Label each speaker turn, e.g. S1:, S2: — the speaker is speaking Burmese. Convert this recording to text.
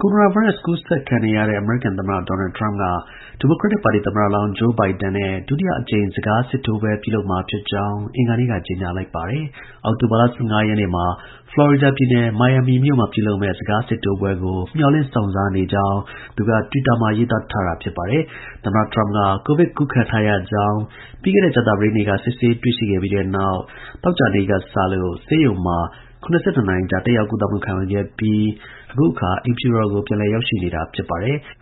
S1: ကိုရိုနာဗိုင်းရပ်စ် ကူးစက်ခံနေရတဲ့ အမေရိကန်သမ္မတ ဒေါ်နယ်ထရမ့်က ဒီမိုကရက်တစ်ပါတီ သမ္မတလောင်း Joe Biden နဲ့ ဒုတိယအကြိမ် စကားစစ်ထိုးပွဲ ပြုလုပ်မှာဖြစ်ကြောင်း အင်္ဂါနေ့က ကြေညာလိုက်ပါတယ်။ အောက်တိုဘာလ ၁၅ ရက်နေ့မှာ ဖလော်ရီဒါပြည်နယ် မိုင်ယာမီမြို့မှာ ပြုလုပ်မယ့် စကားစစ်ထိုးပွဲကို မျှော်လင့်စောင့်စားနေကြောင်း သူက တွစ်တာမှာ ရေးသားထားတာ ဖြစ်ပါတယ်။ သမ္မတ ထရမ့်က COVID ကူးခံထားရကြောင်း ပြီးခဲ့တဲ့ ကြာသပတေးနေ့က စစ်ဆေးတွေ့ရှိခဲ့ပြီးတဲ့နောက် သောကြာနေ့ကစလို့ ဆေးရုံမှာ ၇၂ နာရီကြာ တက်ရောက်ကုသမှု ခံယူခဲ့ပြီး အခုအခါ အိမ်ဖြူတော်ကို ပြန်လည်ရောက်ရှိနေတာ ဖြစ်ပါတယ်။